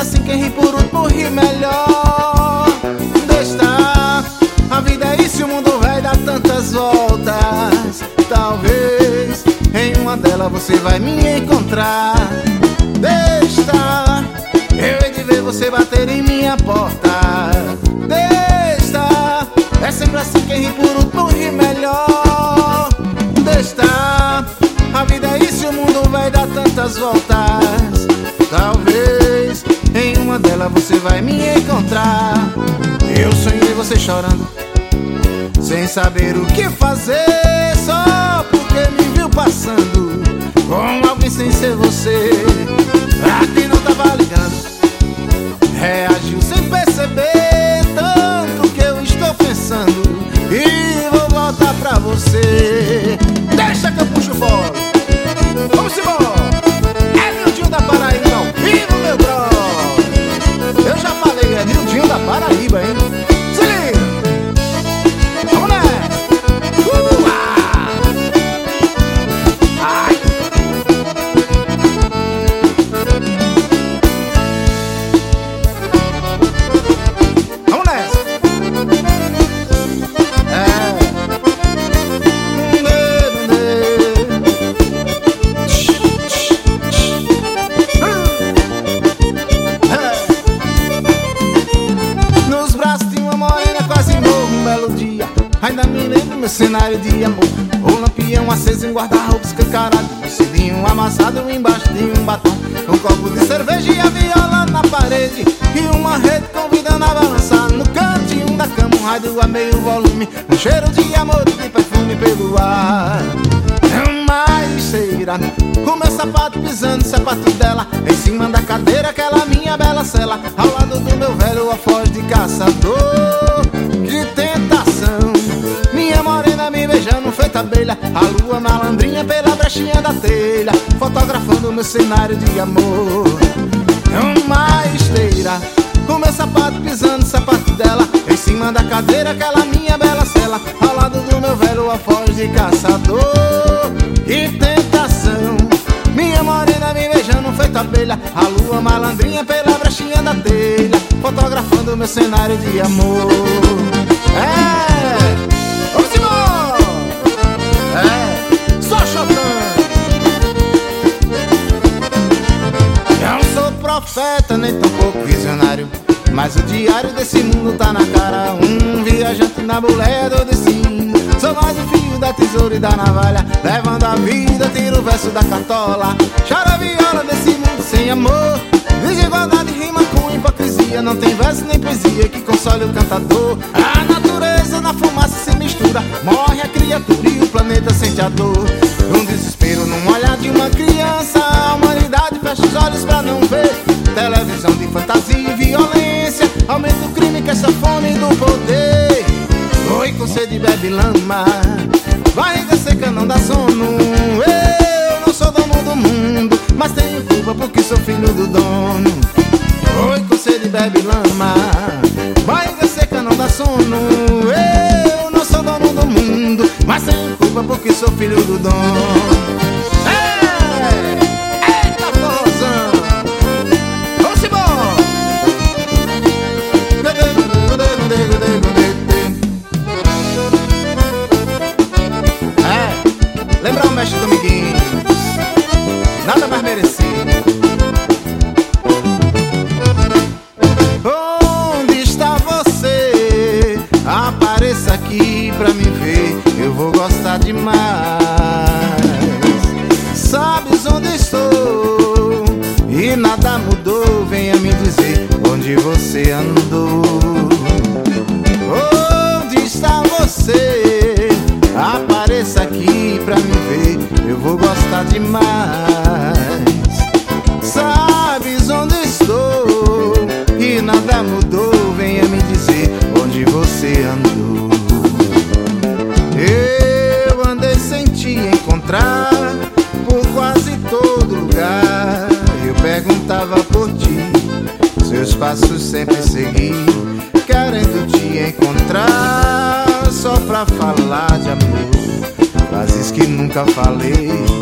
assim, quem ri por último ri melhor. Deixa, a vida é isso e o mundo vai dar tantas voltas. Talvez em uma delas você vai me encontrar. Deixa, eu hei de ver você bater em minha porta. Deixa, é sempre assim, quem ri por último ri melhor. Deixa, a vida é isso e o mundo vai dar tantas voltas. Talvez em uma delas você vai me encontrar. Eu sonhei você chorando, sem saber o que fazer, só porque me viu passando com alguém sem ser você. Pra quem não tava ligando, reagiu sem perceber tanto que eu estou pensando e vou voltar pra você. Deixa que eu puxo o bolo, vamos embora. É Nildinho da Paraíba, ao vivo, meu brother. Eu já falei, é Nildinho da Paraíba, hein? Se liga, vamos nessa. Ai. Vamos nessa. Ainda me lembro meu cenário de amor, o lampião aceso em guarda-roupa escancarado, um cidinho amassado embaixo de um batom, um copo de cerveja e a viola na parede, e uma rede convidando a balançar no cantinho da cama, um rádio a meio volume, um cheiro de amor e de perfume pelo ar. Uma esteira, o meu sapato pisando no sapato dela, em cima da cadeira aquela minha bela cela, ao lado do meu velho alfoz de caçador. Que tentação, minha morena me beijando feita abelha, a lua malandrinha pela brechinha da telha, fotografando meu cenário de amor. Uma esteira, o meu sapato pisando no sapato dela, em cima da cadeira aquela minha bela cela, ao lado do meu velho alfoz de caçador. Que tentação, minha morena me beijando feita abelha, a lua malandrinha pela brechinha da telha, fotografando meu cenário de amor. Vamos embora! Só chotando. Não sou profeta, nem tão pouco visionário, mas o diário desse mundo tá na cara. Um viajante na boleia do destino, sou mais o fio da tesoura e da navalha, levando a vida, tiro o verso da cartola. Chora a viola desse mundo sem amor, desigualdade rima com hipocrisia, não tem verso nem poesia que console o cantador. A natureza na fumaça se mistura, morre a criatura e o planeta sente a dor. Um desespero num olhar de uma criança, a humanidade fecha os olhos pra não ver. Televisão de fantasia e violência, aumenta o crime que essa fome do poder. Oi, com sede bebe lama, barriga seca não dá sono. Eu não sou dono do mundo, mas tenho culpa porque sou filho do dono. Oi, com sede bebe lama, barriga seca não dá sono. Eu não sou dono do mundo, mas tenho culpa porque sou filho do dono. Eita forrozão, vamos embora. Lembra o mestre Dominguinhos, nada mais merecido. Onde está você? Apareça aqui pra me ver, eu vou gostar demais. Sabes onde estou e nada mudou, venha me dizer onde você andou. Onde está você? Apareça aqui pra me ver, eu vou gostar demais. Sabes onde estou e nada mudou, venha me dizer onde você andou. Eu andei sem te encontrar por quase todo lugar, eu perguntava por ti, seus passos sempre segui, querendo te encontrar só pra falar de amor, frases que nunca falei,